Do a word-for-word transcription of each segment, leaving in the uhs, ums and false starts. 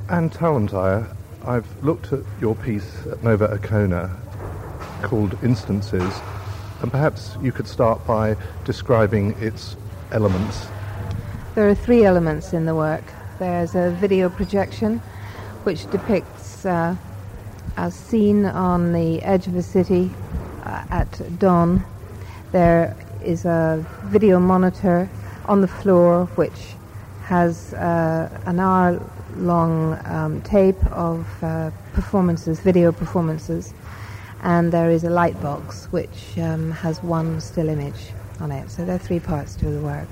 Anne Tallentire, I've looked at your piece at Nova Icona called Instances, and perhaps you could start by describing its elements. There are three elements in the work. There's a video projection which depicts uh, a scene on the edge of a city uh, at dawn. There is a video monitor on the floor which has uh, an hour-long um, tape of uh, performances, video performances, and there is a light box which um, has one still image on it. So there are three parts to the work.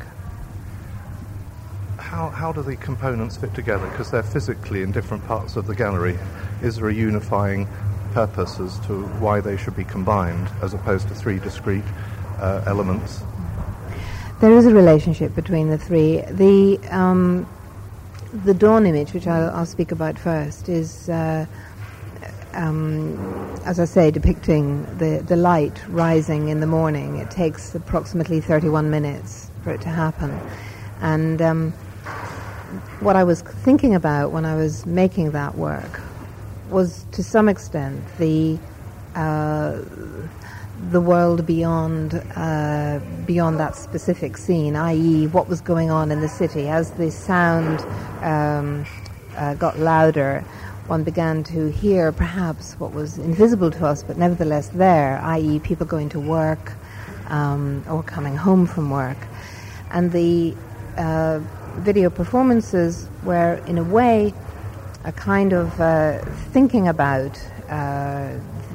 How, how do the components fit together? Because they're physically in different parts of the gallery. Is there a unifying purpose as to why they should be combined as opposed to three discrete uh, elements? There is a relationship between the three. The um, the dawn image, which I'll, I'll speak about first, is, uh, um, as I say, depicting the, the light rising in the morning. It takes approximately thirty-one minutes for it to happen. And um, what I was thinking about when I was making that work was, to some extent, the uh, the world beyond uh, beyond that specific scene, that is, what was going on in the city. As the sound um, uh, got louder, one began to hear perhaps what was invisible to us, but nevertheless there, that is, people going to work um, or coming home from work, and the uh, video performances were, in a way, a kind of uh, thinking about uh,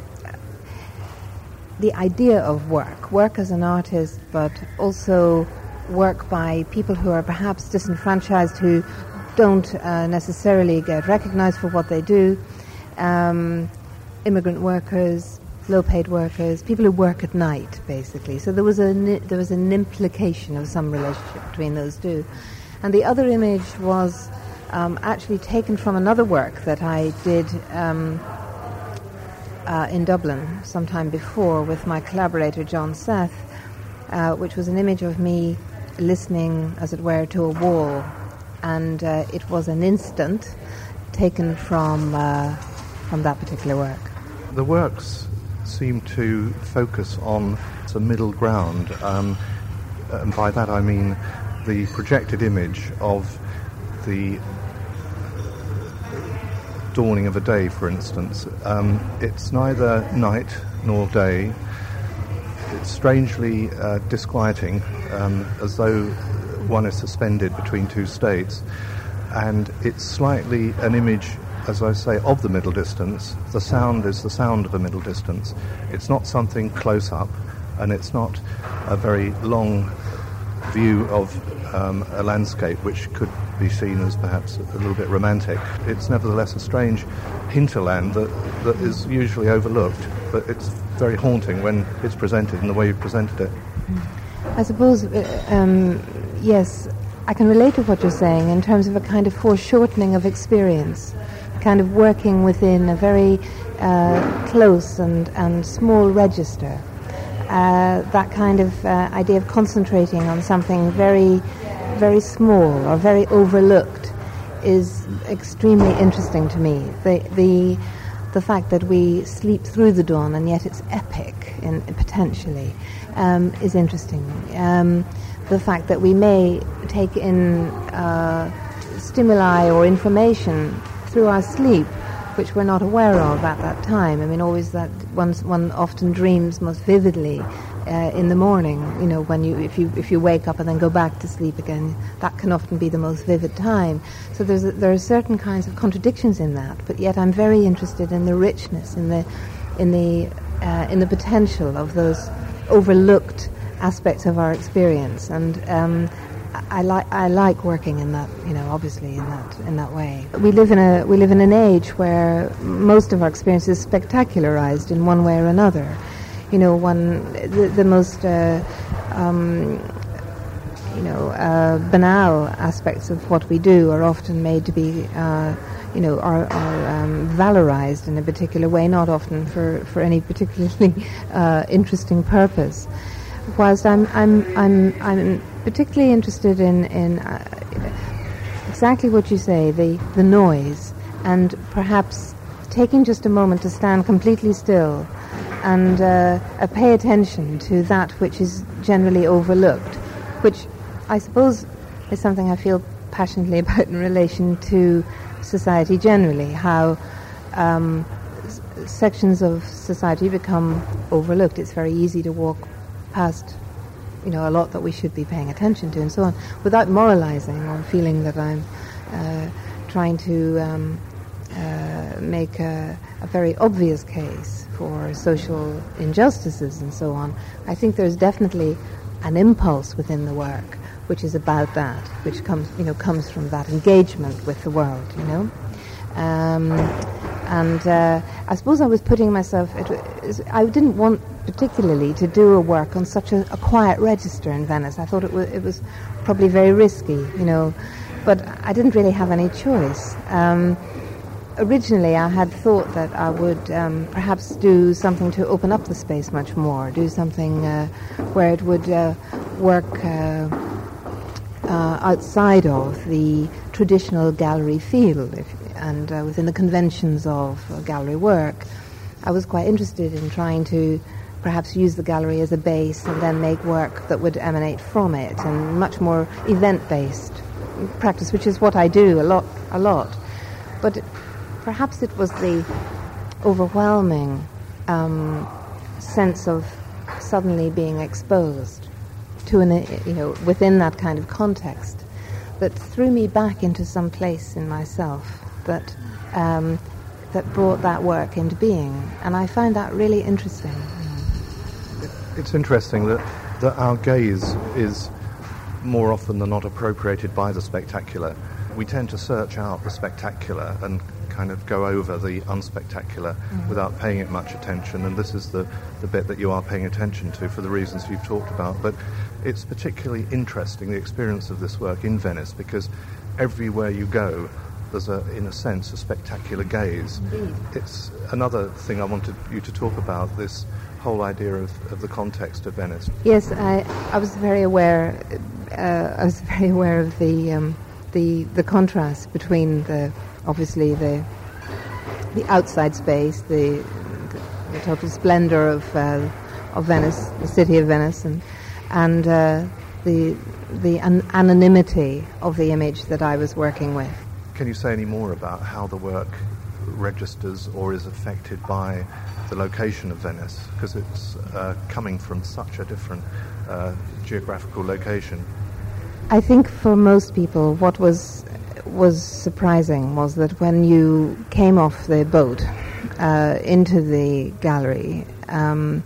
the idea of work, work as an artist, but also work by people who are perhaps disenfranchised, who don't uh, necessarily get recognized for what they do, um, immigrant workers, low-paid workers, people who work at night, basically. So there was a there was an implication of some relationship between those two. And the other image was um, actually taken from another work that I did um, uh, in Dublin some time before with my collaborator John Seth, uh, which was an image of me listening, as it were, to a wall. And uh, it was an instant taken from uh, from that particular work. The works seem to focus on the middle ground, um, and by that I mean the projected image of the dawning of a day, for instance. Um, it's neither night nor day. It's strangely uh, disquieting, um, as though one is suspended between two states, and it's slightly an image, as I say, of the middle distance. The sound is the sound of a middle distance. It's not something close up, and it's not a very long view of um, a landscape which could be seen as perhaps a little bit romantic. It's nevertheless a strange hinterland that, that is usually overlooked, but it's very haunting when it's presented in the way you've presented it. I suppose, uh, um, yes, I can relate to what you're saying in terms of a kind of foreshortening of experience, kind of working within a very uh, close and, and small register. Uh, that kind of uh, idea of concentrating on something very, very small or very overlooked is extremely interesting to me. The the the fact that we sleep through the dawn and yet it's epic in, potentially um, is interesting. Um, the fact that we may take in uh, stimuli or information through our sleep, which we're not aware of at that time. I mean, always that one one often dreams most vividly uh, in the morning. You know, when you if you if you wake up and then go back to sleep again, that can often be the most vivid time. So there's a, there are certain kinds of contradictions in that. But yet, I'm very interested in the richness, in the in the uh, in the potential of those overlooked aspects of our experience. And um, I like I like working in that, you know, obviously in that in that way. We live in a we live in an age where most of our experience is spectacularized in one way or another. You know, one the, the most uh, um, you know uh, banal aspects of what we do are often made to be uh, you know are, are um, valorized in a particular way, not often for, for any particularly uh, interesting purpose. Whilst I'm I'm I'm I'm particularly interested in in uh, exactly what you say, the the noise and perhaps taking just a moment to stand completely still and uh, uh, pay attention to that which is generally overlooked, which I suppose is something I feel passionately about in relation to society generally, how um, s- sections of society become overlooked. It's very easy to walk past, you know, a lot that we should be paying attention to and so on, without moralizing or feeling that I'm uh, trying to um, uh, make a, a very obvious case for social injustices and so on. I think there's definitely an impulse within the work which is about that, which comes, you know, comes from that engagement with the world, you know. Um, and uh, I suppose I was putting myself, it was, I didn't want particularly to do a work on such a, a quiet register in Venice. I thought it was, it was probably very risky, you know, but I didn't really have any choice. Um, originally I had thought that I would um, perhaps do something to open up the space much more, do something uh, where it would uh, work uh, uh, outside of the traditional gallery field, if, and uh, within the conventions of uh, gallery work. I was quite interested in trying to perhaps use the gallery as a base and then make work that would emanate from it, and much more event-based practice, which is what I do a lot, a lot. But perhaps it was the overwhelming um, sense of suddenly being exposed to an, you know, within that kind of context, that threw me back into some place in myself that um, that brought that work into being, and I found that really interesting. It's interesting that that our gaze is more often than not appropriated by the spectacular. We tend to search out the spectacular and kind of go over the unspectacular mm-hmm. without paying it much attention, and this is the, the bit that you are paying attention to for the reasons you've talked about. But it's particularly interesting, the experience of this work in Venice, because everywhere you go there's, a, in a sense, a spectacular gaze. Indeed. It's another thing I wanted you to talk about, this whole idea of, of the context of Venice. Yes, I, I was very aware. Uh, I was very aware of the um, the the contrast between the obviously the the outside space, the the, the total splendor of uh, of Venice, the city of Venice, and and uh, the the an- anonymity of the image that I was working with. Can you say any more about how the work registers or is affected by the location of Venice, because it's uh, coming from such a different uh, geographical location? I think for most people what was was surprising was that when you came off the boat uh, into the gallery, um,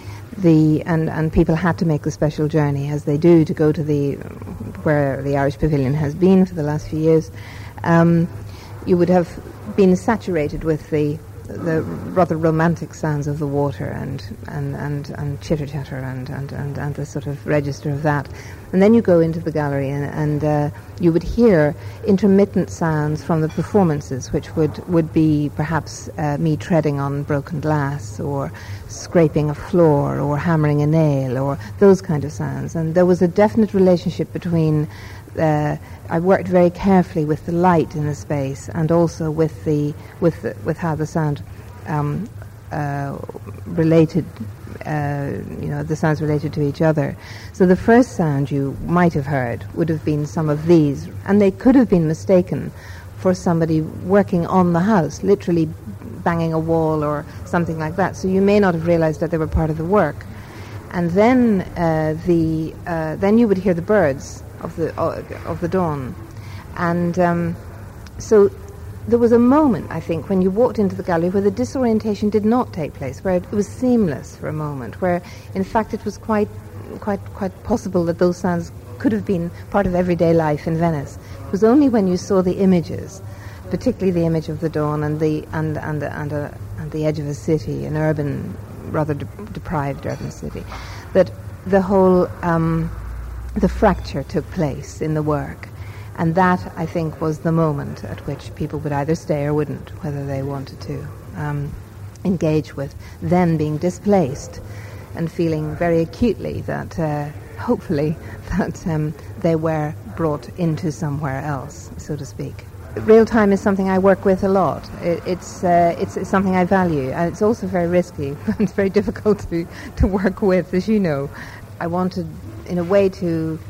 the and, and people had to make the special journey, as they do, to go to the where the Irish Pavilion has been for the last few years, um, you would have been saturated with the the rather romantic sounds of the water and and, and, and chitter-chatter and, and, and, and the sort of register of that. And then you go into the gallery and, and uh, you would hear intermittent sounds from the performances, which would, would be perhaps uh, me treading on broken glass or scraping a floor or hammering a nail or those kind of sounds. And there was a definite relationship between Uh, I worked very carefully with the light in the space and also with the with the, with how the sound um, uh, related, uh, you know, the sounds related to each other. So the first sound you might have heard would have been some of these, and they could have been mistaken for somebody working on the house, literally banging a wall or something like that. So you may not have realized that they were part of the work. And then uh, the uh, then you would hear the birds of the uh, of the dawn, and um, so there was a moment, I think, when you walked into the gallery where the disorientation did not take place, where it was seamless for a moment, where in fact it was quite quite quite possible that those sounds could have been part of everyday life in Venice. It was only when you saw the images, particularly the image of the dawn and the and and and, uh, and the edge of a city, an urban, rather de- deprived urban city, that the whole um, the fracture took place in the work. And that, I think, was the moment at which people would either stay or wouldn't, whether they wanted to um, engage with then being displaced and feeling very acutely that, uh, hopefully, that um, they were brought into somewhere else, so to speak. real time is something I work with a lot. It, it's, uh, it's it's something I value, and it's also very risky. It's very difficult to, to work with, as you know. I wanted, in a way, to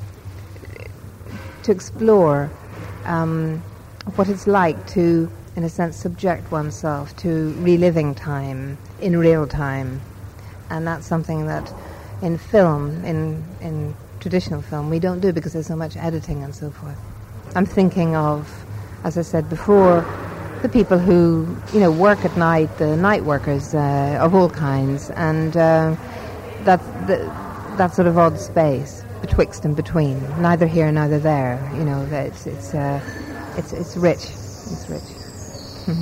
to explore um, what it's like to, in a sense, subject oneself to reliving time in real time, and that's something that in film, in in traditional film, we don't do because there's so much editing and so forth. I'm thinking of, as I said before, the people who, you know, work at night, the night workers uh, of all kinds, and uh, that the, that sort of odd space betwixt and between, neither here, neither there. You know, that it's it's uh, it's it's rich. It's rich.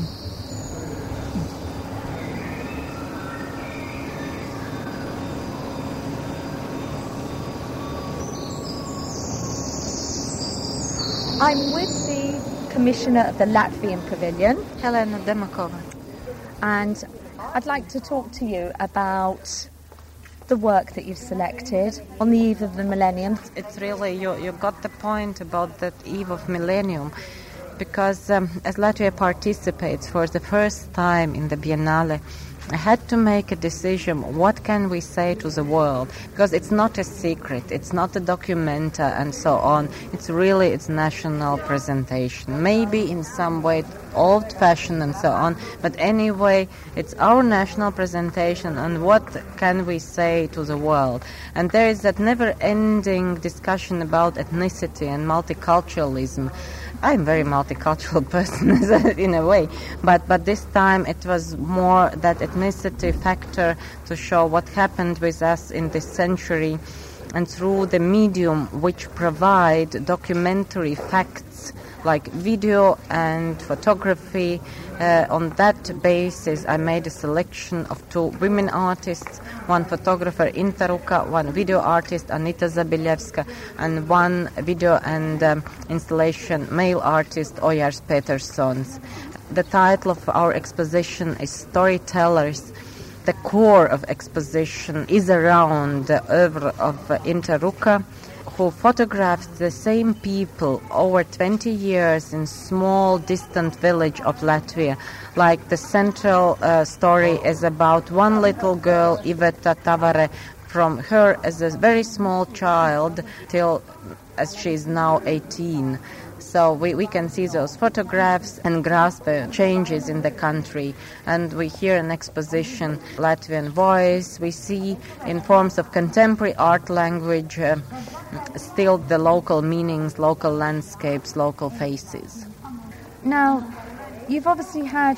I'm with the Commissioner of the Latvian Pavilion, Helena Demakova, and I'd like to talk to you about the work that you've selected on the eve of the millennium. It's really, you, you got the point about that eve of millennium, because um, as Latvia participates for the first time in the Biennale, I had to make a decision, what can we say to the world? Because it's not a secret, it's not a documenta and so on. It's really, it's national presentation. Maybe in some way old-fashioned and so on, but anyway, it's our national presentation, and what can we say to the world? And there is that never-ending discussion about ethnicity and multiculturalism. I'm a very multicultural person in a way, but, but this time it was more that ethnicity factor to show what happened with us in this century, and through the medium which provide documentary facts like video and photography. Uh, on that basis, I made a selection of two women artists, one photographer, Inta Ruka, one video artist, Anita Zabilevska, and one video and um, installation male artist, Ojars Petersons. The title of our exposition is Storytellers. The core of exposition is around the oeuvre of uh, Inta Ruka, who photographed the same people over twenty years in small, distant village of Latvia. Like the central uh, story is about one little girl, Iveta Tavare, from her as a very small child till as she is now eighteen. So we, we can see those photographs and grasp the changes in the country. And we hear an exposition, Latvian voice. We see in forms of contemporary art language uh, still the local meanings, local landscapes, local faces. Now, you've obviously had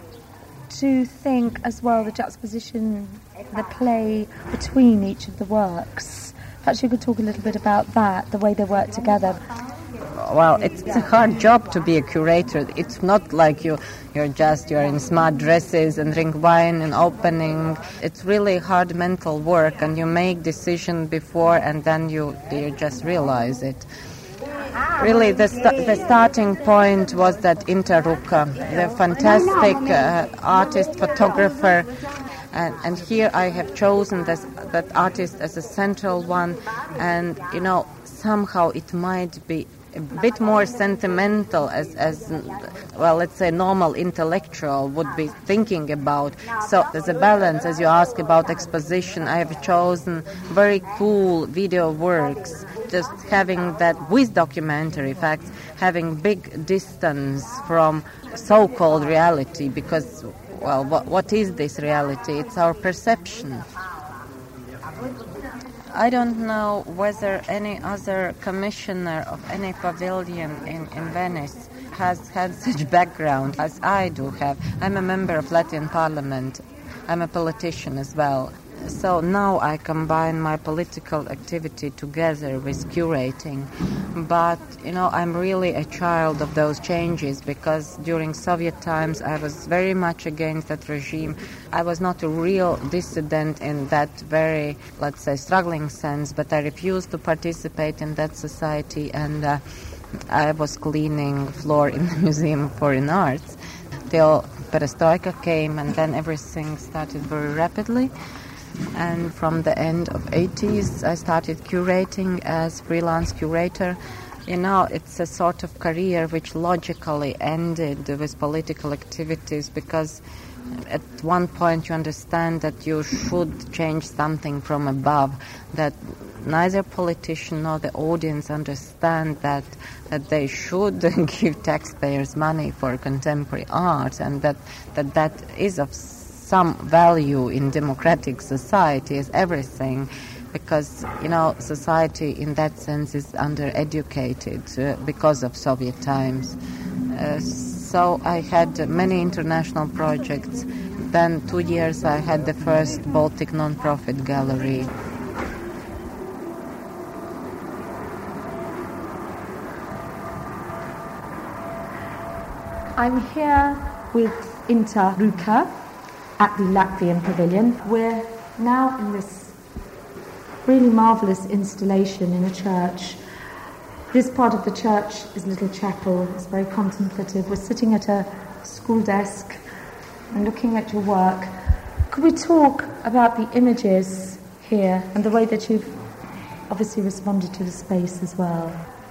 to think as well the juxtaposition, the play between each of the works. Perhaps you could talk a little bit about that, the way they work together. Well, it's a hard job to be a curator. It's not like you, you're just, you're in smart dresses and drink wine and opening. It's really hard mental work, and you make decision before and then you, you just realize it. Really, the, st- the starting point was that Inta Ruka, the fantastic uh, artist, photographer, and, and here I have chosen this, that artist as a central one, and, you know, somehow it might be a bit more sentimental as, as, well, let's say normal intellectual would be thinking about. So there's a balance, as you ask about exposition. I have chosen very cool video works, just having that with documentary facts, having big distance from so-called reality, because, well, what, what is this reality? It's our perception. I don't know whether any other commissioner of any pavilion in, in Venice has had such background as I do have. I'm a member of Latvian Parliament. I'm a politician as well. So now I combine my political activity together with curating. But, you know, I'm really a child of those changes, because during Soviet times I was very much against that regime. I was not a real dissident in that very, let's say, struggling sense, but I refused to participate in that society, and uh, I was cleaning floor in the Museum of Foreign Arts till Perestroika came, and then everything started very rapidly. And from the end of eighties, I started curating as freelance curator. You know, it's a sort of career which logically ended with political activities, because at one point you understand that you should change something from above, that neither politician nor the audience understand that that they should give taxpayers money for contemporary art, and that that, that is of some value in democratic society as everything. Because, you know, society in that sense is undereducated uh, because of Soviet times. Uh, so I had many international projects. Then two years I had the first Baltic non-profit gallery. I'm here with Inta Ruka at the Latvian Pavilion. We're now in this really marvellous installation in a church. This part of the church is a little chapel. It's very contemplative. We're sitting at a school desk and looking at your work. Could we talk about the images here and the way that you've obviously responded to the space as well?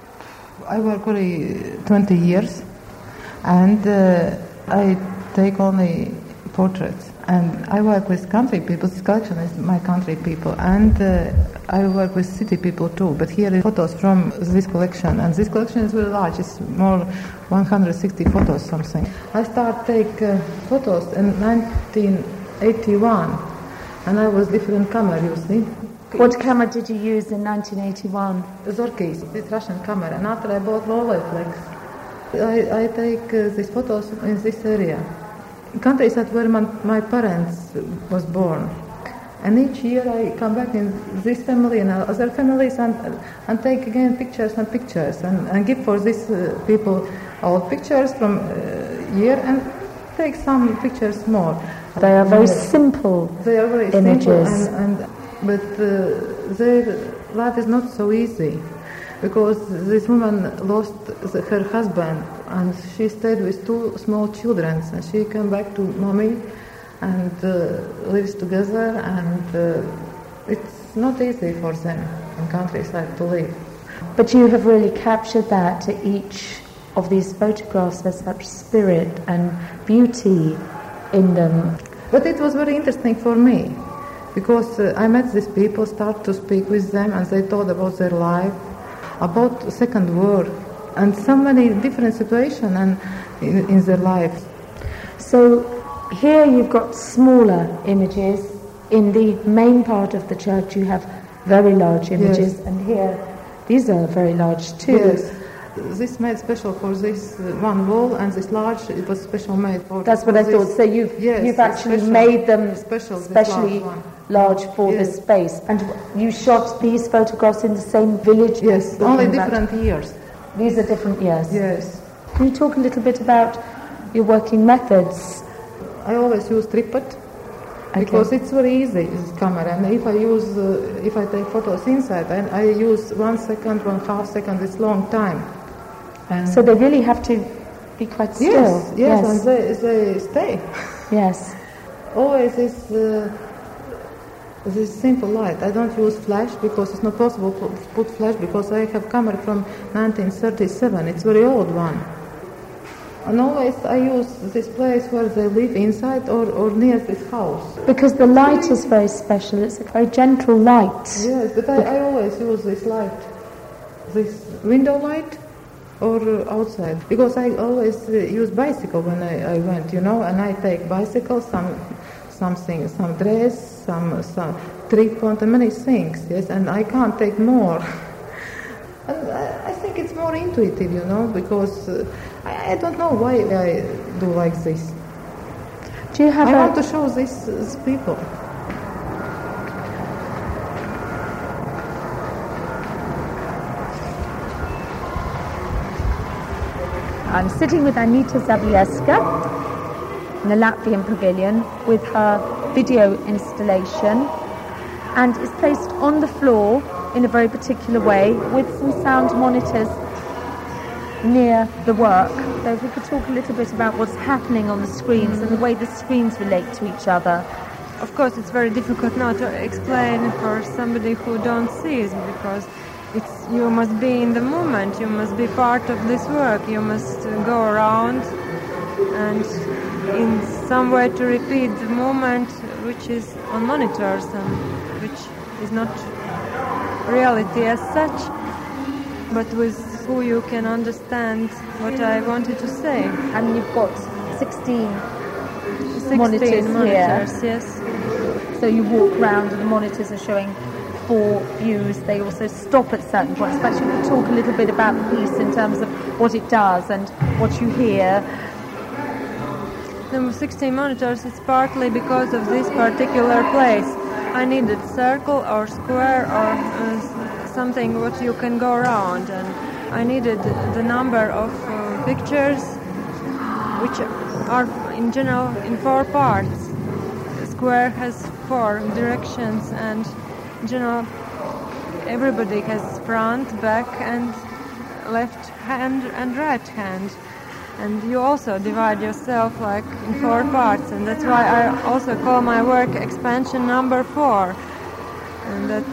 I work already twenty years, and uh, I take only portraits. And I work with country people. This collection is my country people, and uh, I work with city people too. But here are photos from this collection, and this collection is very large. It's more one hundred sixty photos, something. I started take uh, photos in nineteen eighty-one, and I was different camera, you see. What camera did you use in nineteen eighty-one? Zorkis, this Russian camera. And after I bought Rolleiflex, I, I take uh, these photos in this area. Countryside where my, my parents was born, and each year I come back in this family and other families and and take again pictures and pictures and, and give for these uh, people old pictures from uh, year and take some pictures more. They are very simple They are very images. simple, and, and but uh, their life is not so easy, because this woman lost the, her husband, and she stayed with two small children, and she came back to mommy and uh, lives together, and uh, it's not easy for them in countryside to live. But you have really captured that to each of these photographs. There's such spirit and beauty in them. But it was very interesting for me, because uh, I met these people, start to speak with them, and they told about their life, about the Second War, and so many different situations and in, in their lives. So here you've got smaller images. In the main part of the church you have very large images, yes. And here these are very large too. Yes. This made special for this uh, one wall, and this large, it was special made for. That's what for I this. thought. So you've Yes, you've actually special, made them special, this specially large one. large for Yes. this space. And you shot these photographs in the same village? Yes, Talking only about- different years. These are different years. Yes. Can you talk a little bit about your working methods? I always use tripod, because it's very easy, this camera. And if I use, uh, if I take photos inside, I, I use one second, one half second, it's long time. And So they really have to be quite still. yes, yes, yes. and they, they stay. Yes. Always this, uh, this simple light. I don't use flash, because it's not possible to put flash, because I have camera from nineteen thirty-seven. It's very old one. And always I use this place where they live inside or, or near this house. Because the light is very special. It's a very gentle light. Yes, but I, I always use this light, this window light or uh, outside, because I always uh, use bicycle when I, I went, you know, and I take bicycle, some something, some dress, some some tripod, and many things, yes, and I can't take more. And I, I think it's more intuitive, you know, because uh, I, I don't know why I do like this. Do you have I a... want to show these, these people. I'm sitting with Anita Zabielska in the Latvian Pavilion with her video installation, and it's placed on the floor in a very particular way with some sound monitors near the work. So if we could talk a little bit about what's happening on the screens and the way the screens relate to each other. Of course, it's very difficult now to explain for somebody who don't see it, because it's you must be in the moment, you must be part of this work, you must uh, go around and in some way to repeat the moment which is on monitors and which is not reality as such, but with who you can understand what I wanted to say. And you've got sixteen, sixteen monitors, monitors here. Yes. So you walk around and the monitors are showing four views. They also stop at certain points. Perhaps you could talk a little bit about the piece in terms of what it does and what you hear. The sixteen monitors, it's partly because of this particular place. I needed circle or square or uh, something what you can go around, and I needed the number of uh, pictures which are in general in four parts. The square has four directions, and in general everybody has front, back and left hand and right hand. And you also divide yourself like in four parts, and that's why I also call my work expansion number four. And that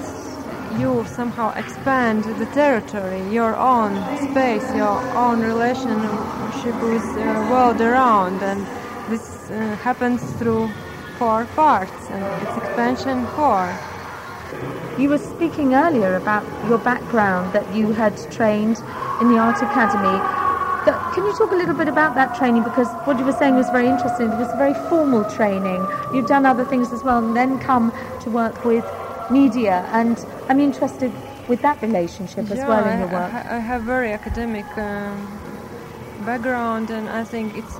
you somehow expand the territory, your own space, your own relationship with the world around, and this uh, happens through four parts, and it's expansion four. You were speaking earlier about your background, that you had trained in the Art Academy. Can you talk a little bit about that training? Because what you were saying was very interesting. It was very formal training. You've done other things as well and then come to work with media. And I'm interested with that relationship as yeah, well in your work. I, I have very academic um, background, and I think it's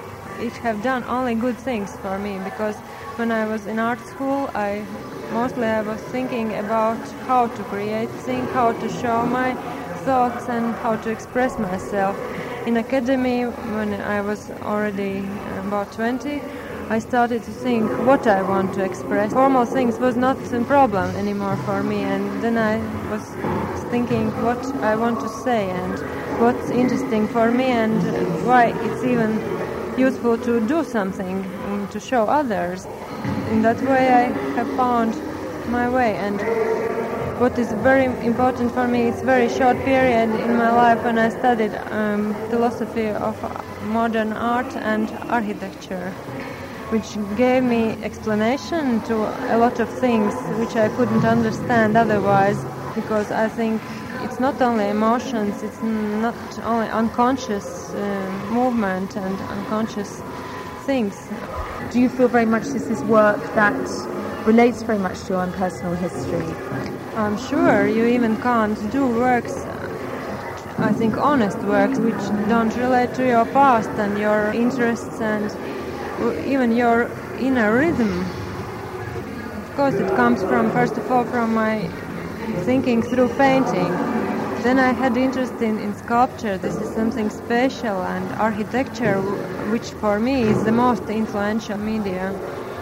it have done only good things for me, because when I was in art school, I mostly I was thinking about how to create things, how to show my thoughts and how to express myself. In academy, when I was already about twenty, I started to think what I want to express. Formal things was not a problem anymore for me, and then I was thinking what I want to say and what's interesting for me and why it's even useful to do something um, to show others. In that way I have found my way, and what is very important for me, it's a very short period in my life when I studied um, philosophy of modern art and architecture, which gave me explanation to a lot of things which I couldn't understand otherwise, because I think it's not only emotions, it's not only unconscious uh, movement and unconscious things. Do you feel very much this is work that relates very much to your own personal history? I'm sure you even can't do works, I think honest works, which don't relate to your past and your interests and even your inner rhythm. Of course it comes from, first of all, from my thinking through painting. Then I had interest in, in sculpture. This is something special, and architecture, which for me is the most influential media.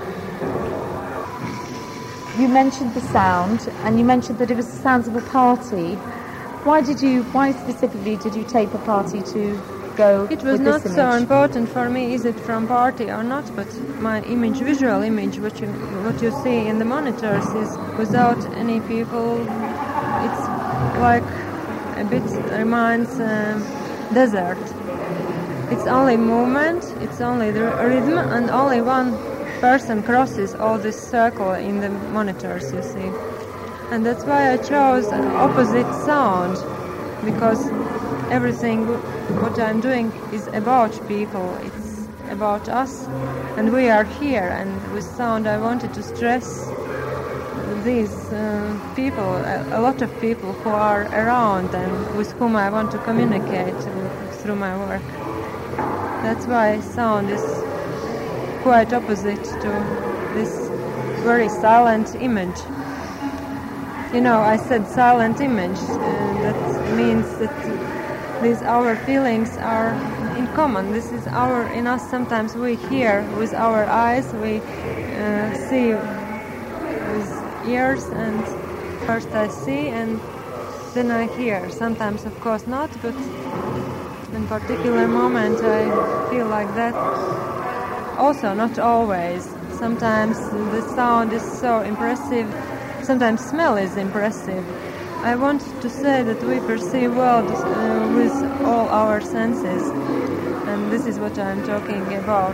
You mentioned the sound, and you mentioned that it was the sounds of a party. Why did you, why specifically did you tape a party to go It was with not this so image? important for me, is it from party or not, but my image, visual image, what you, what you see in the monitors is without any people. It's like a bit reminds um, desert. It's only movement, it's only the rhythm, and only one person crosses all this circle in the monitors, you see. And that's why I chose an opposite sound, because everything what I'm doing is about people, it's about us, and we are here, and with sound I wanted to stress these uh, people, a, a lot of people who are around and with whom I want to communicate through my work. That's why sound is quite opposite to this very silent image. You know, I said silent image, uh, that means that these our feelings are in common. This is our, in us sometimes we hear with our eyes, we uh, see with ears, and first I see and then I hear. Sometimes of course not, but in particular moment I feel like that. Also not always. Sometimes the sound is so impressive, sometimes smell is impressive, I want to say that we perceive world uh, with all our senses, and this is what I'm talking about.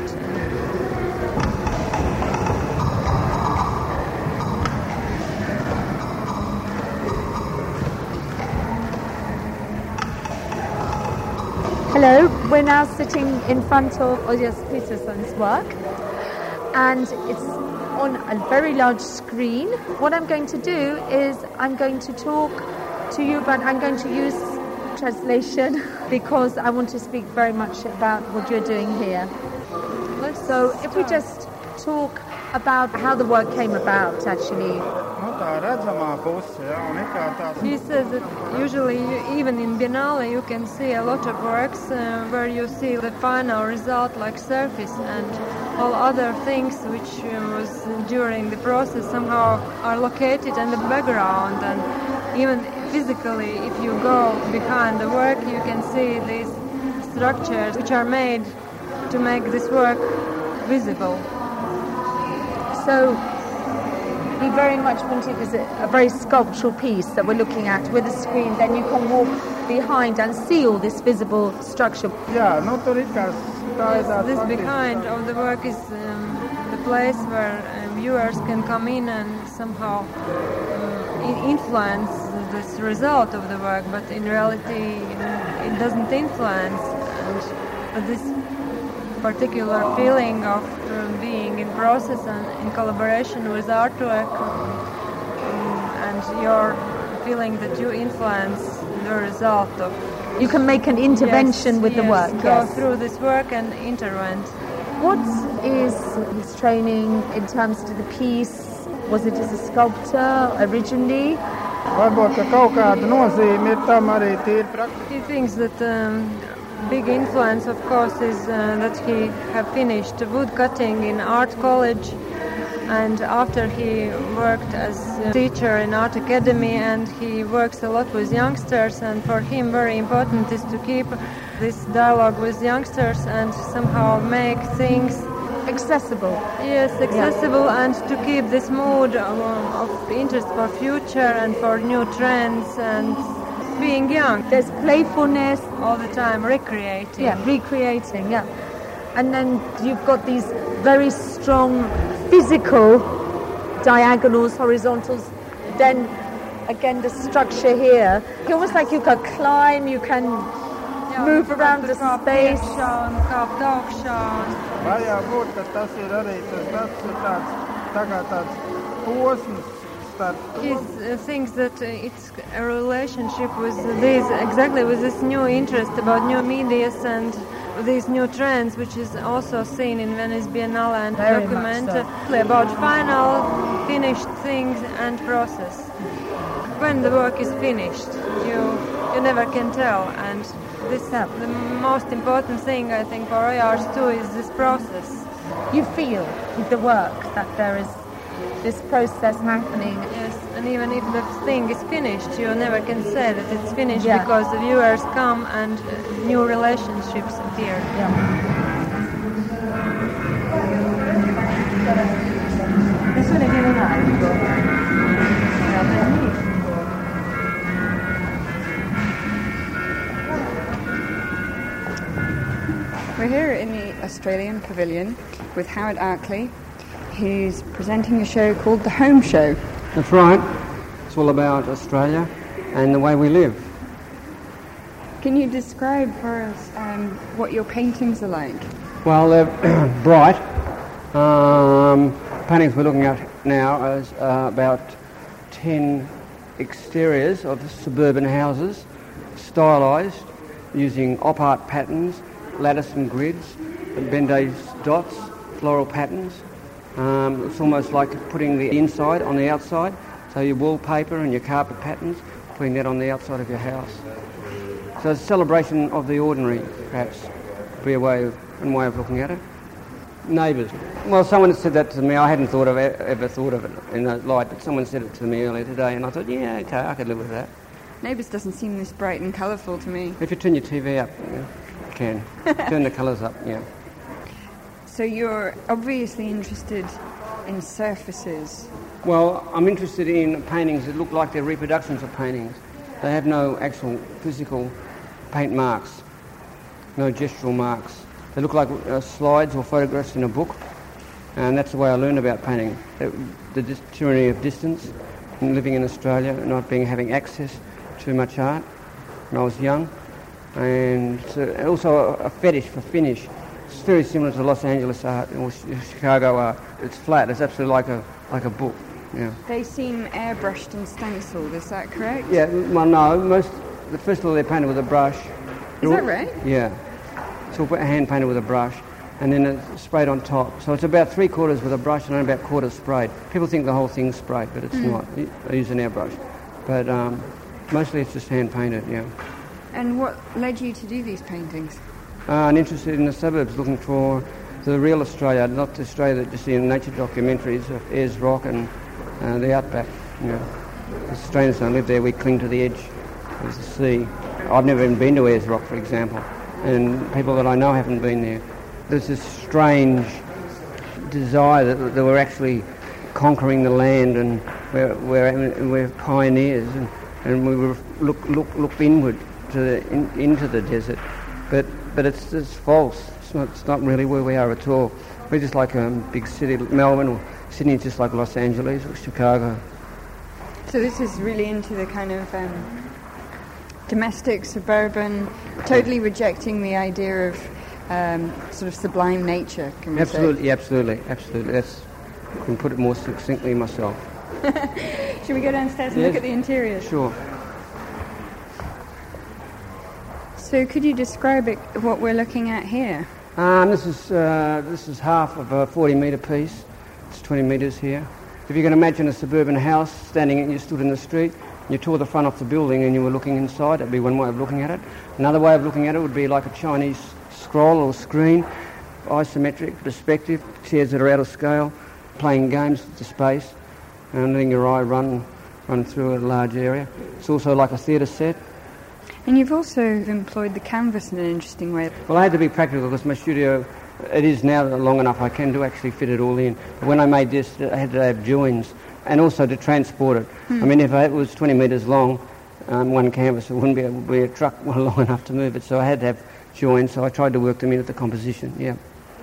Hello, we're now sitting in front of Ojjas Peterson's work, and it's on a very large screen. What I'm going to do is I'm going to talk to you, but I'm going to use translation because I want to speak very much about what you're doing here. Let's So start. if we just talk about how the work came about, actually. He says that usually, you, even in Biennale, you can see a lot of works uh, where you see the final result, like surface, and all other things which uh, was during the process somehow are located in the background. And even physically, if you go behind the work, you can see these structures which are made to make this work visible. So we very much wanted this a, a very sculptural piece that we're looking at with a screen. Then you can walk behind and see all this visible structure. Yeah, not to Yes, this behind of the work is um, the place where uh, viewers can come in and somehow um, influence this result of the work, but in reality um, it doesn't influence. And, but this particular feeling of um, being in process and in collaboration with artwork, um, and your feeling that you influence the result of. You can make an intervention Yes, with yes, the work. Go Yes. through this work and intervene. What is his training in terms of the piece? Was it as a sculptor originally? Varbūt, ka kaut kāda nozīme ir tam arī tīri praktiski. He thinks that um, big influence, of course, is uh, that he have finished wood cutting in art college, and after he worked as a teacher in art academy, and he works a lot with youngsters, and for him very important is to keep this dialogue with youngsters and somehow make things Accessible. yes accessible, and to keep this mood um, of interest for future and for new trends and being young There's playfulness. all the time, recreating. Yeah, recreating. Yeah, and then you've got these very strong physical diagonals, horizontals. Then again, the structure here. It's almost like you can climb. You can move around the space. Kāpt augšā. Vajag būt, ka tas ir arī tas, tas ir tāds, tagad tāds posms starp. He uh, thinks that uh, it's a relationship with this, exactly with this new interest about new medias and these new trends, which is also seen in Venice Biennale and Very document much uh, about final, finished things and process. When the work is finished, you you never can tell, and this Yeah. the most important thing I think for A Rs too is this process. You feel with the work that there is this process happening. Yes, and even if the thing is finished, you never can say that it's finished Yeah. because the viewers come and uh, new relationships appear. Adesso ne viene un altro. We're here in the Australian Pavilion with Howard Arkley, who's presenting a show called The Home Show. That's right. It's all about Australia and the way we live. Can you describe for us um, what your paintings are like? Well, they're bright. Um, paintings we're looking at now is uh, about ten exteriors of suburban houses, stylised using op art patterns, lattice and grids, Benda's dots, floral patterns. Um, it's almost like putting the inside on the outside, so your wallpaper and your carpet patterns, putting that on the outside of your house. So it's a celebration of the ordinary, perhaps, would be a way of, one way of looking at it. Neighbours. Well, someone said that to me. I hadn't thought of it, ever thought of it in that light, but someone said it to me earlier today, and I thought, yeah, okay, I could live with that. Neighbours doesn't seem this bright and colourful to me. If you turn your T V up, you can. Turn the colours up, yeah. So you're obviously interested in surfaces? Well, I'm interested in paintings that look like they're reproductions of paintings. They have no actual physical paint marks, no gestural marks. They look like uh, slides or photographs in a book, and that's the way I learned about painting. The, the dis- tyranny of distance, and living in Australia, not being having access to much art when I was young, and uh, also a, a fetish for finish. It's very similar to Los Angeles art or Chicago art. It's flat. It's absolutely like a like a book. Yeah. They seem airbrushed and stenciled. Is that correct? Yeah. Well, no. Most. First of all, they're painted with a brush. Is that right? Yeah. It's all hand painted with a brush, and then it's sprayed on top. So it's about three quarters with a brush and only about quarters sprayed. People think the whole thing's sprayed, but it's mm. not. I use an airbrush, but um, mostly it's just hand painted. Yeah. And what led you to do these paintings? Uh, I'm interested in the suburbs, looking for the real Australia, not the Australia that you see in nature documentaries of Ayers Rock and uh, the outback. You know, the Australians don't live there. We cling to the edge of the sea. I've never even been to Ayers Rock, for example, and people that I know haven't been there. There's this strange desire that, that we're actually conquering the land, and we're we're, we're pioneers, and, and we look look look inward to the, in, into the desert, but. But it's, it's false. It's not, it's not really where we are at all. We're just like a big city, Melbourne, or Sydney's just like Los Angeles or Chicago. So this is really into the kind of um, domestic, suburban, totally rejecting the idea of um, sort of sublime nature, can we absolutely, say? Absolutely, absolutely. That's, I can put it more succinctly myself. Should we go downstairs and yes. look at the interior? Sure. So could you describe it, what we're looking at here? Um, this is uh, this is half of a forty metre piece. It's twenty metres here. If you can imagine a suburban house standing and you stood in the street, you tore the front off the building and you were looking inside, that'd be one way of looking at it. Another way of looking at it would be like a Chinese scroll or screen, isometric perspective, chairs that are out of scale, playing games with the space and letting your eye run, run through a large area. It's also like a theatre set. And you've also employed the canvas in an interesting way. Well, I had to be practical because my studio, it is now long enough I can do actually fit it all in. But when I made this, I had to have joins and also to transport it. Hmm. I mean, if it was twenty metres long, um, one canvas, it wouldn't be able to be a truck long enough to move it. So I had to have joins, so I tried to work them into the composition, yeah.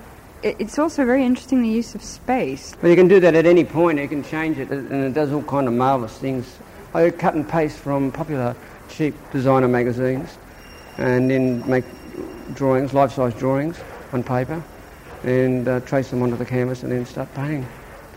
It's also very interesting, the use of space. But you can do that at any point. You can change it, and it does all kind of marvellous things. I cut and paste from popular cheap designer magazines and then make drawings, life-size drawings on paper and uh, trace them onto the canvas and then start painting.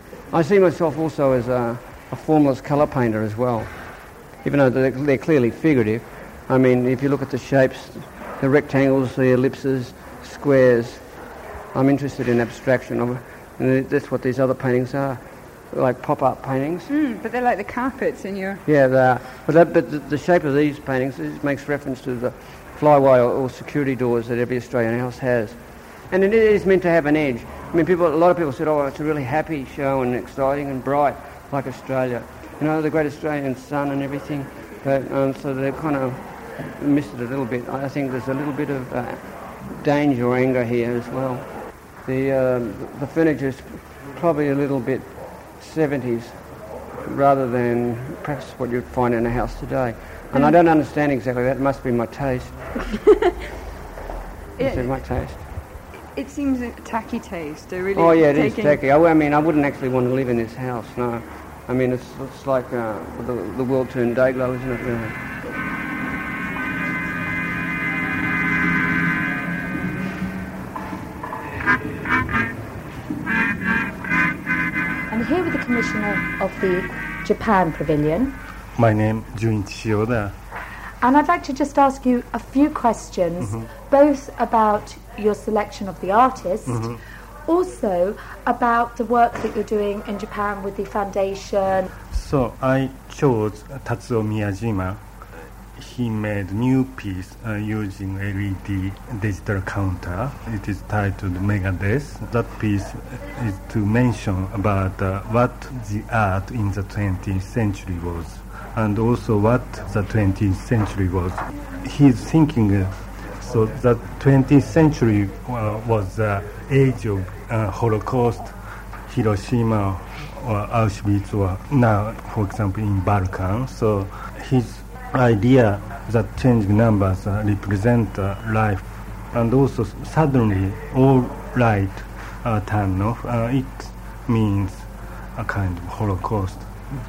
I see myself also as a, a formless colour painter as well, even though they're, they're clearly figurative. I mean, if you look at the shapes, the rectangles, the ellipses, squares, I'm interested in abstraction of it, and that's what these other paintings are. Like pop-up paintings. Mm, but they're like the carpets in your... Yeah, they are. But, that, but the, the shape of these paintings it makes reference to the flyway or, or security doors that every Australian house has. And it is meant to have an edge. I mean, people. a lot of people said, oh, it's a really happy show and exciting and bright, like Australia. You know, the great Australian sun and everything. But um, so they kind of missed it a little bit. I think there's a little bit of uh, danger or anger here as well. The, um, the furniture's probably a little bit seventies rather than perhaps what you'd find in a house today. And mm. I don't understand exactly that. It must be my taste. It, my taste. It seems a tacky taste. Really oh yeah, it taking... is tacky. I, I mean, I wouldn't actually want to live in this house, no. I mean, it's, it's like uh, the, the world turned day glow, isn't it, really? Here with the Commissioner of the Japan Pavilion. My name is Junichi Shioda. And I'd like to just ask you a few questions, mm-hmm. both about your selection of the artist, mm-hmm. also about the work that you're doing in Japan with the foundation. So I chose Tatsuo Miyajima. He made new piece uh, using L E D digital counter. It is titled Megadeath. That piece is to mention about uh, what the art in the twentieth century was, and also what the twentieth century was. He's thinking, uh, so the twentieth century uh, was the age of uh, Holocaust. Hiroshima or Auschwitz or now, for example, in Balkan. So his idea that changing numbers uh, represent uh, life, and also suddenly all light uh, turn off. Uh, it means a kind of Holocaust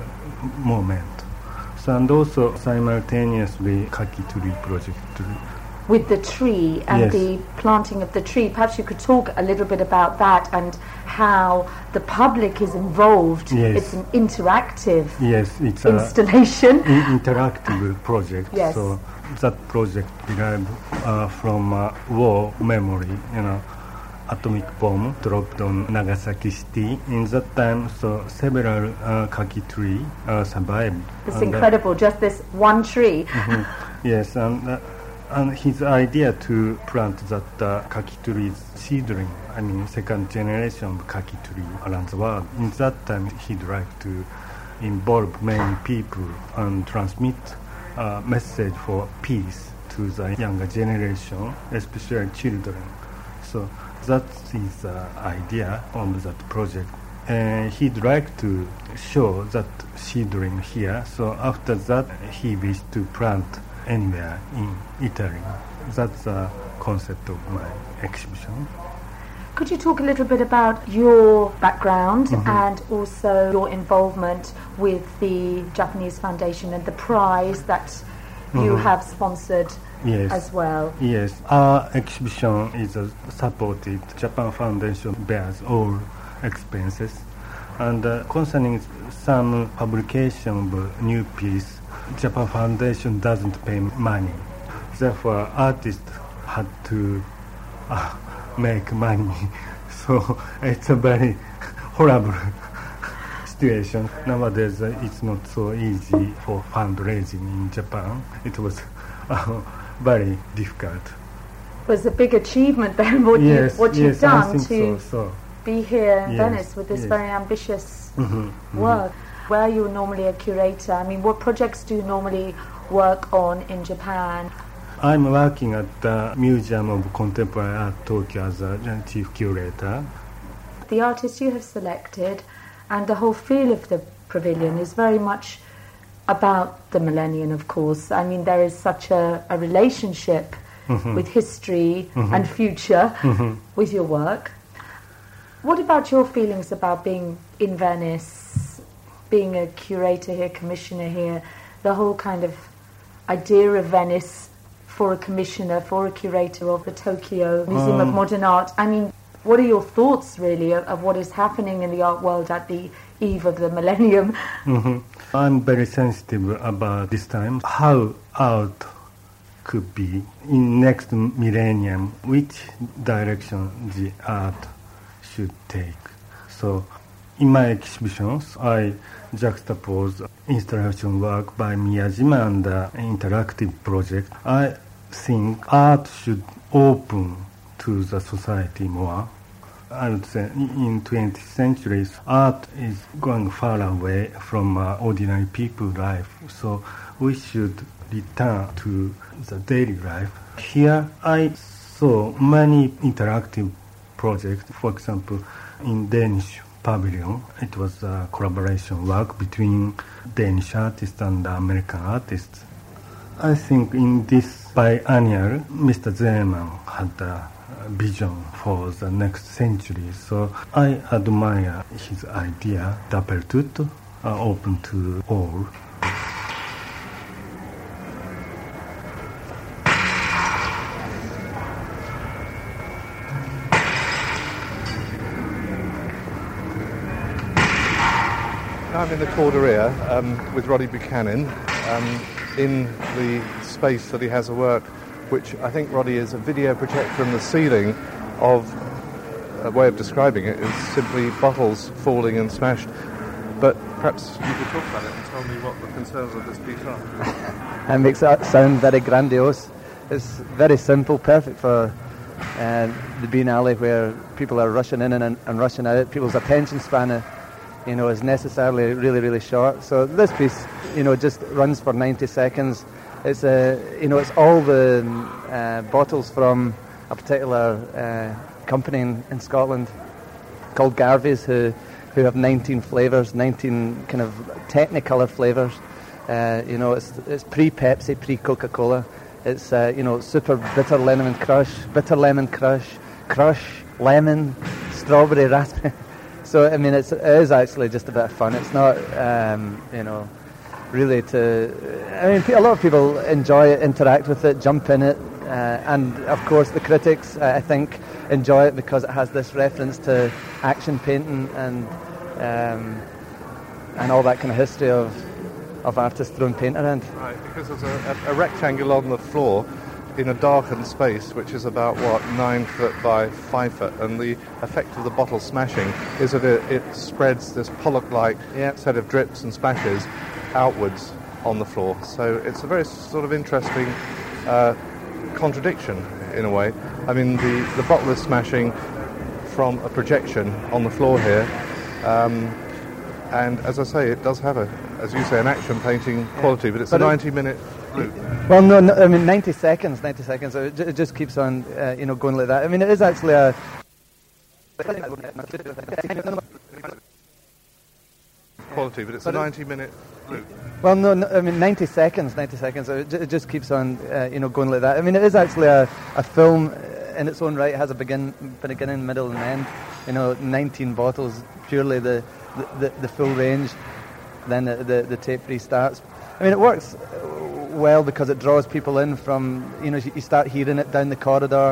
moment. So, and also simultaneously Kaki Tree project. With the tree and yes. the planting of the tree, perhaps you could talk a little bit about that and how the public is involved. Yes. It's an interactive yes, it's installation. An interactive project. Yes. So that project derived uh, from uh, war memory, you know, atomic bomb dropped on Nagasaki city. In that time, so several uh, Kaki tree uh, survived. It's and, incredible, uh, just this one tree. Mm-hmm. Yes, and uh, and his idea to plant that uh, Kaki tree seedling, I mean second generation of Kaki tree around the world. In that time, he'd like to involve many people and transmit a message for peace to the younger generation, especially children. So that is the idea of that project. And he'd like to show that seedling here. So after that, he wished to plant anywhere in Italy. That's the concept of my exhibition. Could you talk a little bit about your background mm-hmm. and also your involvement with the Japanese Foundation and the prize that mm-hmm. you have sponsored yes. as well? Yes, our exhibition is uh, supported. Japan Foundation bears all expenses. And uh, concerning some publication of new piece, Japan Foundation doesn't pay money. Therefore, artists had to uh, make money. So it's a very horrible situation. Nowadays, uh, it's not so easy for fundraising in Japan. It was uh, very difficult. It was a big achievement then, what, yes, you, what yes, you've done to so, so. be here in yes, Venice with this yes. very ambitious mm-hmm, mm-hmm. work. Where are you normally a curator? I mean, what projects do you normally work on in Japan? I'm working at the Museum of Contemporary Art Tokyo as a chief curator. The artists you have selected and the whole feel of the pavilion is very much about the millennium, of course. I mean, there is such a, a relationship mm-hmm. with history mm-hmm. and future mm-hmm. with your work. What about your feelings about being in Venice, being a curator here, commissioner here, the whole kind of idea of Venice for a commissioner, for a curator of the Tokyo Museum um, of Modern Art? I mean, what are your thoughts, really, of, of what is happening in the art world at the eve of the millennium? Mm-hmm. I'm very sensitive about this time, how art could be in next millennium, which direction the art should take. So in my exhibitions, I juxtapose installation work by Miyajima and the interactive project. I think art should open to the society more. I would say in twentieth century, art is going far away from uh, ordinary people's life. So we should return to the daily life. Here I saw many interactive projects. For example, in Danish Pavilion, it was a collaboration work between Danish artists and American artists. I think in this biennial, Mister Zeman had a vision for the next century. So I admire his idea, Dappertut, uh, open to all. I'm in the Corderia um, with Roddy Buchanan um, in the space that he has a work which I think, Roddy, is a video projector on the ceiling of, a way of describing it is simply bottles falling and smashed. But perhaps you could talk about it and tell me what the concerns of this piece are. It makes that sound very grandiose. It's very simple, perfect for uh, the Biennale where people are rushing in and, and rushing out. People's attention span uh, you know, is necessarily really, really short. So this piece, you know, just runs for ninety seconds. It's a, uh, you know, it's all the uh, bottles from a particular uh, company in, in Scotland called Garvey's, who who have nineteen flavours, nineteen kind of Technicolor flavours. Uh, you know, it's it's pre-Pepsi, pre-Coca-Cola. It's uh, you know, super bitter lemon crush, bitter lemon crush, crush lemon, strawberry raspberry. So I mean, it's, it is actually just a bit of fun. It's not um, you know, really to. I mean, a lot of people enjoy it, interact with it, jump in it, uh, and of course the critics, uh, I think, enjoy it because it has this reference to action painting and um, and all that kind of history of of artists throwing paint around. Right, because there's a, a, a rectangle on the floor in a darkened space, which is about, what, nine foot by five foot, and the effect of the bottle smashing is that it, it spreads this Pollock-like yeah. set of drips and splashes outwards on the floor. So it's a very sort of interesting uh, contradiction, in a way. I mean, the, the bottle is smashing from a projection on the floor here, um, and as I say, it does have a, as you say, an action painting quality, but it's but a ninety-minute loop. Well, no, no, I mean ninety seconds, ninety seconds. So it, it just keeps on, uh, you know, going like that. I mean, it is actually a quality, but it's but a ninety-minute loop. Well, no, no, I mean ninety seconds, ninety seconds. So it, it just keeps on, uh, you know, going like that. I mean, it is actually a, a film in its own right. It has a begin, beginning, middle, and end. You know, nineteen bottles, purely the the, the full range. Then the, the, the tape restarts. I mean, it works well because it draws people in from, you know, you start hearing it down the corridor,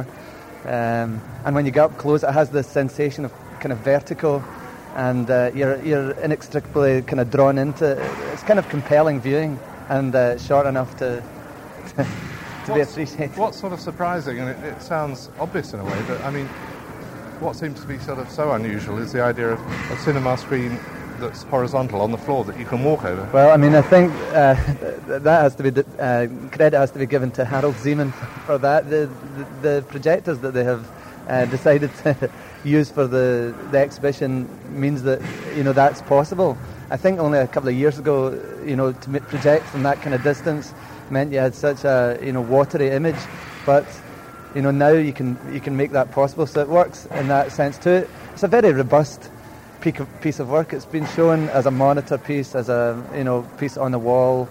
um, and when you get up close, it has this sensation of kind of vertigo, and uh, you're you're inextricably kind of drawn into it. It's kind of compelling viewing, and uh, short enough to to, to be appreciated. What's sort of surprising, and it, it sounds obvious in a way, but I mean, what seems to be sort of so unusual is the idea of a cinema screen that's horizontal on the floor that you can walk over. Well, I mean, I think uh, that has to be uh, credit has to be given to Harold Zeman for that. The the, the projectors that they have uh, decided to use for the the exhibition means that, you know, that's possible. I think only a couple of years ago, you know, to project from that kind of distance meant you had such a, you know, watery image, but you know, now you can you can make that possible. So it works in that sense too. It's a very robust piece of work. It's been shown as a monitor piece, as a, you know, piece on the wall.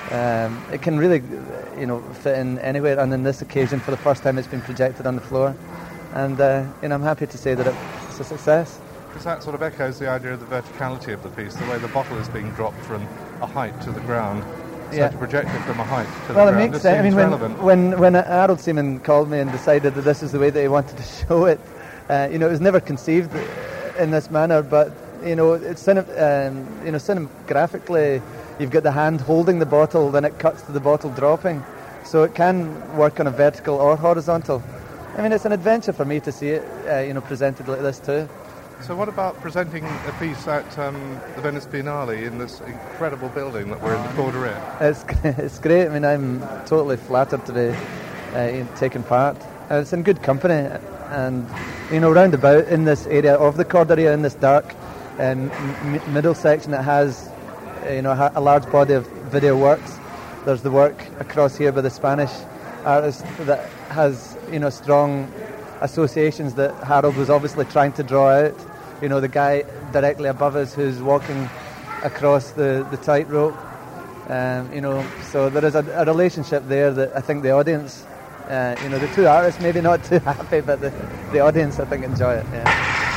Um, it can really, you know, fit in anywhere. And on this occasion, for the first time, it's been projected on the floor. And uh, you know, I'm happy to say that it's a success. Because that sort of echoes the idea of the verticality of the piece, the way the bottle is being dropped from a height to the ground. So yeah. to project it from a height to well, the ground, it makes sense. I mean, when, relevant. when when Harold Seaman called me and decided that this is the way that he wanted to show it, uh, you know, it was never conceived in this manner, but you know, it's um, you know, cinemagraphically, you've got the hand holding the bottle, then it cuts to the bottle dropping, so it can work on a vertical or horizontal. I mean, it's an adventure for me to see it, uh, you know, presented like this too. So, what about presenting a piece at um, the Venice Biennale in this incredible building that we're in the Corderia? It's it's great. I mean, I'm totally flattered to be uh, taking part. Uh, it's in good company. And, you know, round about in this area of the Corderia, in this dark um, m- middle section, it has, uh, you know, a large body of video works. There's the work across here by the Spanish artist that has, you know, strong associations that Harold was obviously trying to draw out. You know, the guy directly above us who's walking across the, the tightrope. Um, you know, so there is a, a relationship there that I think the audience... Uh, you know, the two artists maybe not too happy, but the, the audience, I think, enjoy it. Yeah.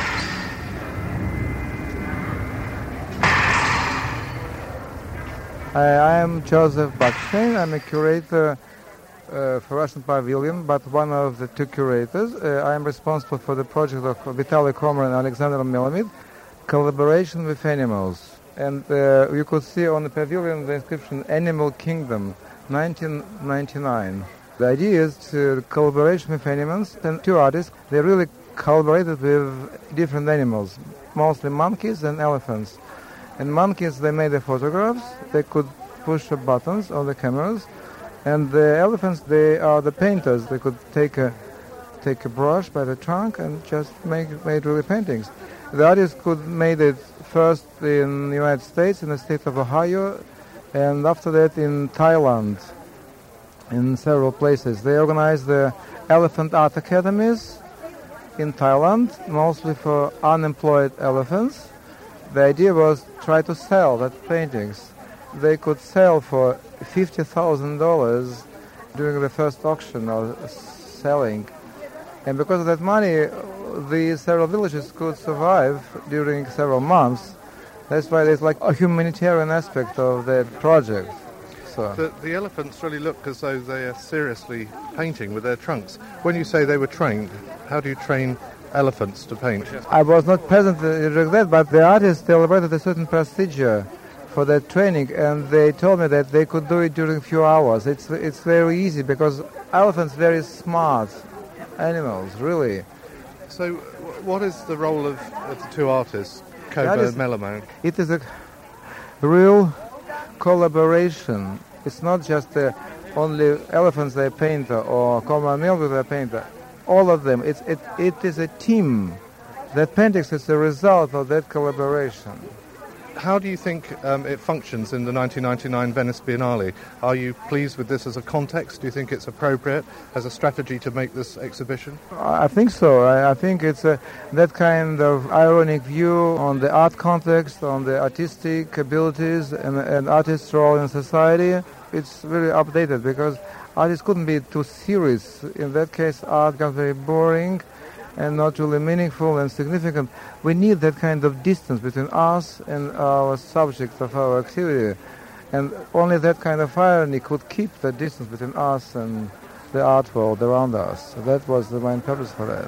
Hi, I am Joseph Buckstein. I'm a curator uh, for Russian Pavilion, but one of the two curators. Uh, I am responsible for the project of Vitaly Komar and Alexander Melamid, Collaboration with Animals. And uh, you could see on the pavilion the inscription Animal Kingdom, nineteen ninety-nine. The idea is to collaboration with animals, and two artists, they really collaborated with different animals, mostly monkeys and elephants. And monkeys, they made the photographs, they could push the buttons on the cameras, and the elephants, they are the painters, they could take a take a brush by the trunk and just make made really paintings. The artists could made it first in the United States, in the state of Ohio, and after that in Thailand. In several places. They organized the Elephant Art Academies in Thailand, mostly for unemployed elephants. The idea was try to sell that paintings. They could sell for fifty thousand dollars during the first auction or selling. And because of that money, the several villages could survive during several months. That's why there's like a humanitarian aspect of the project. So. The, the elephants really look as though they are seriously painting with their trunks. When you say they were trained, how do you train elephants to paint? I was not present during that, but the artists elaborated a certain procedure for their training, and they told me that they could do it during a few hours. It's it's very easy because elephants are very smart animals, really. So what is the role of, of the two artists, Koba and Melamon? It is a real collaboration. It's not just the only elephants they paint or Koba and Melamon they paint. All of them. It's, it, it is a team. That paintings is a result of that collaboration. How do you think um, it functions in the nineteen ninety-nine Venice Biennale? Are you pleased with this as a context? Do you think it's appropriate as a strategy to make this exhibition? I think so. I, I think it's a, that kind of ironic view on the art context, on the artistic abilities and, and artists' role in society. It's very updated because artists couldn't be too serious. In that case, art got very boring and not really meaningful and significant. We need that kind of distance between us and our subject of our activity. And only that kind of irony could keep the distance between us and the art world around us. So that was the main purpose for that.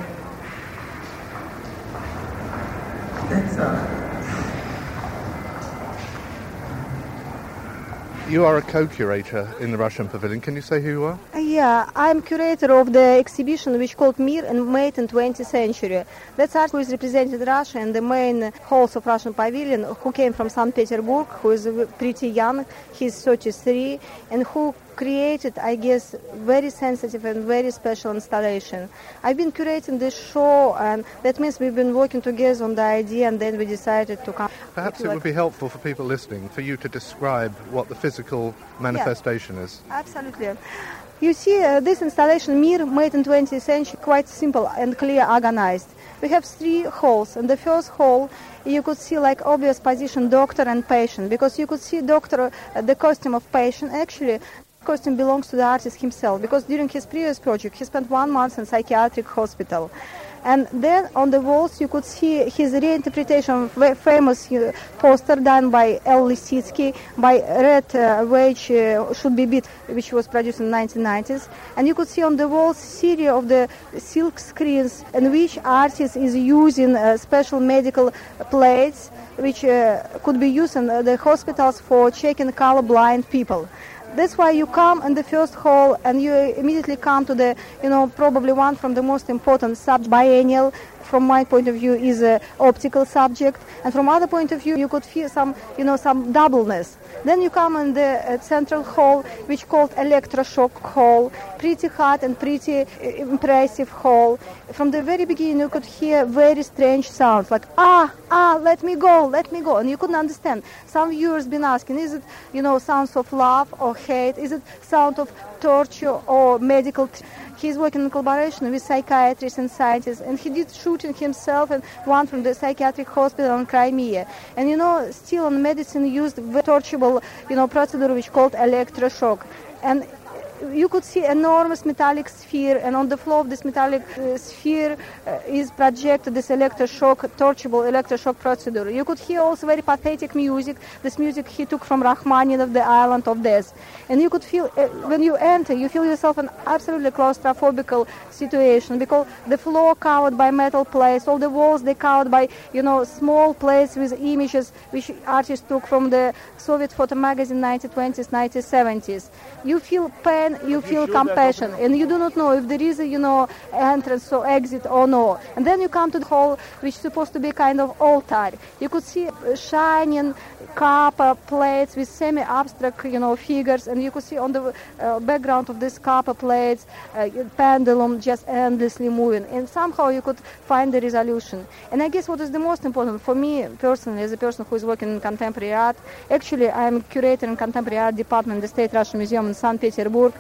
You are a co-curator in the Russian Pavilion. Can you say who you are? Yeah, I'm curator of the exhibition which called Mir and Made in twentieth century. That's art who is represented Russia in the main halls of Russian Pavilion, who came from Saint Petersburg, who is pretty young, he's thirty-three, and who created, I guess, very sensitive and very special installation. I've been curating this show, and that means we've been working together on the idea, and then we decided to come. Perhaps it would be helpful for people listening for you to describe what the physical manifestation yeah, is. Absolutely. You see, uh, this installation, Mir, made in twentieth century, quite simple and clear, organized. We have three halls. In the first hall, you could see like obvious position doctor and patient, because you could see doctor, uh, the costume of patient. Actually, costume belongs to the artist himself, because during his previous project, he spent one month in psychiatric hospital. And then on the walls you could see his reinterpretation of a famous uh, poster done by L. Lisitsky by Red uh, Wage uh, Should Be Beat, which was produced in the nineteen nineties. And you could see on the walls series of the silk screens in which artist is using uh, special medical plates which uh, could be used in uh, the hospitals for checking colorblind people. That's why you come in the first hall and you immediately come to the, you know, probably one from the most important subject, biennial, from my point of view, is an optical subject. And from other point of view, you could feel some, you know, some doubleness. Then you come in the uh, central hall, which called electroshock hall, pretty hot and pretty uh, impressive hall. From the very beginning, you could hear very strange sounds, like, ah, ah, let me go, let me go. And you couldn't understand. Some viewers been asking, is it, you know, sounds of love or hate? Is it sound of torture or medical? T- He's working in collaboration with psychiatrists and scientists, and he did shooting himself and one from the psychiatric hospital in Crimea. And you know, still in medicine used very torturable, you know, procedure which called electroshock. And you could see enormous metallic sphere, and on the floor of this metallic uh, sphere uh, is projected this electroshock, torturable electroshock procedure. You could hear also very pathetic music, this music he took from Rachmaninoff, The Island of Death. And you could feel, uh, when you enter, you feel yourself in absolutely claustrophobical situation, because the floor covered by metal plates, all the walls they covered by, you know, small plates with images which artists took from the Soviet photo magazine nineteen twenties, nineteen seventies. You feel pain, you feel compassion, and you do not know if there is a, you know, entrance or exit or no. And then you come to the hall, which is supposed to be kind of altar. You could see shining copper plates with semi-abstract, you know, figures, and you could see on the uh, background of these copper plates, uh, pendulum just endlessly moving, and somehow you could find the resolution. And I guess what is the most important for me personally, as a person who is working in contemporary art, actually I'm curator in contemporary art department in the State Russian Museum in Saint Petersburg.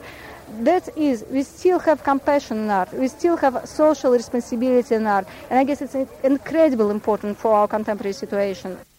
that is, we still have compassion in art, we still have social responsibility in art, and I guess it's incredibly important for our contemporary situation.